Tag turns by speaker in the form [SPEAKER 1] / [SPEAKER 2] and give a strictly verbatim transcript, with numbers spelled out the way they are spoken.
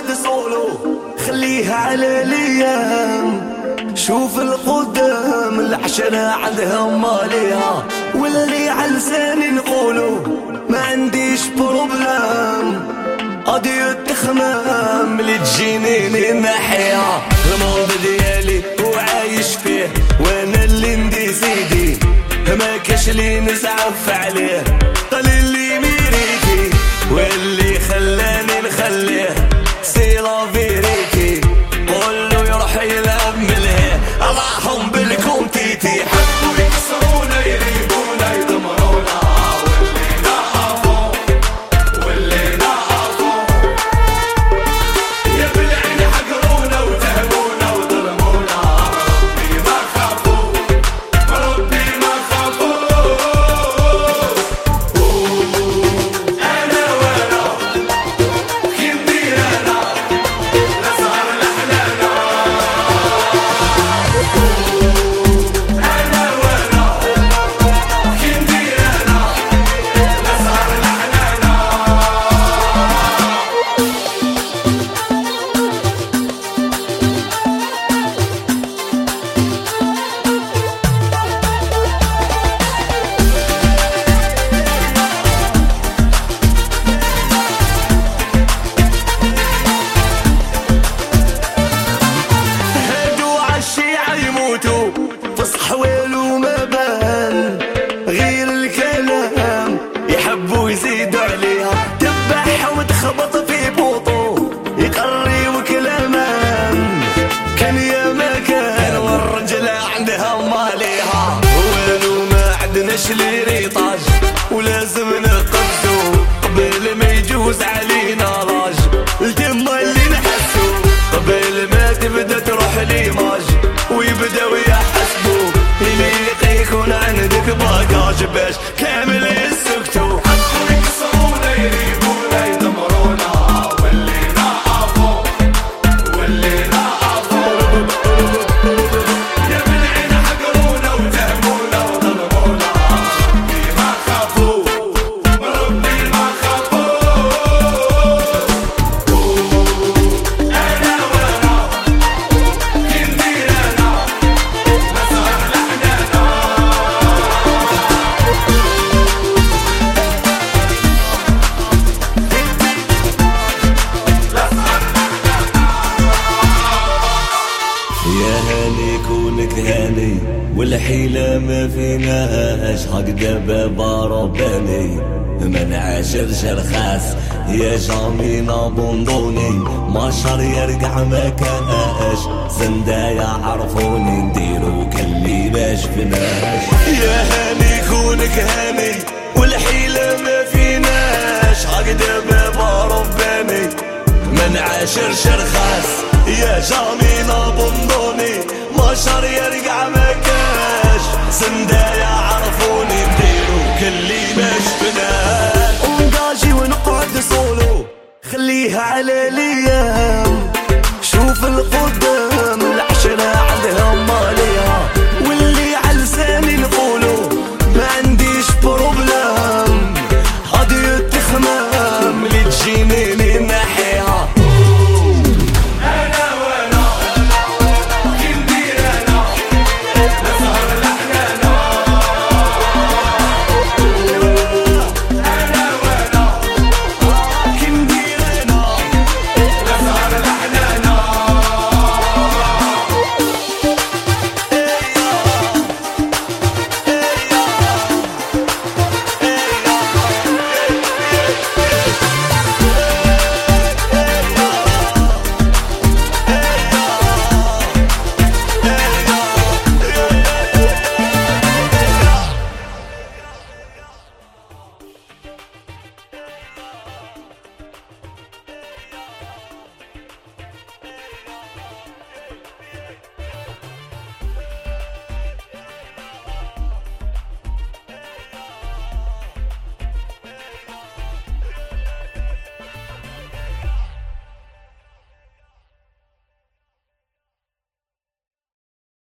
[SPEAKER 1] ونقعد سولو، خليها على الايام. شوف القدام العشرة عندها ماليها، واللي على لساني نقولو ما عنديش بروبلام. قضية التخمام اللي تجيني ناحية الماضي ديالي وعايش فيه، وانا اللي ندي سيدي ما كاش لي نزعف عليه. قليل لي ميريكي واللي خلاني نخليه سي لا فيريتي، قولو يروح يلعب ملهيه. اللهم بالكم تيتي حبوا يكسرونا يريبونا يدمرونا، واللي نعرفو واللي نعرفو يا بالعين حقرونا وتهبونا وظلمونا. ربي ما خافوا ربي ما خافوا. انا وانا كي ندير انا نسهر لحلانا. انا وانا كي ندير انا نسهر لحلانا. هادو عالشيعة يموتوا في صحوال وما بان، غير الكلام يحبوا يزيدوا عليها. تبعها وتخبط في بوطو يقري وكلامان. كان يا ما كان والرجلة عندها ماليها، والو ما عندناش لي ريطاج ولازم نقدو قبل ما يجوز علينا لاج. التما اللي نحسو قبل ما تبدا تروح ليماج ويبداو يحسبوا اللي يكون عندك باكاج باش كامل يسكتوا. حبوا يكسرونا يريبونا يدمرونا، واللي نعرفو واللي نعرفو يا بالعين حقرونا وتهمونا وظلمونا. ربي ما خافوا ربي ما خافوا. انا وانا كي ندير انا نسهر لحنانا. يا هاني كونك هاني والحيلة ما فيناش، هكذا بابا رباني ما نعاشرش الخاس. يا جامينا بندوني ما شر يرجع ما كاش، زندايا عرفوني نديرو كلي ما شفناش. يا هاني كونك هاني والحيلة ما فيناش، هكذا بابا رباني ما نعاشرش الخاس. يا جامينا بندوني ما شر يرجع ما كاش، زندايا عرفوني نديرو كلي ما شفناش. ونقاجي ونقعد سولو خليها على الايام. شوف القدام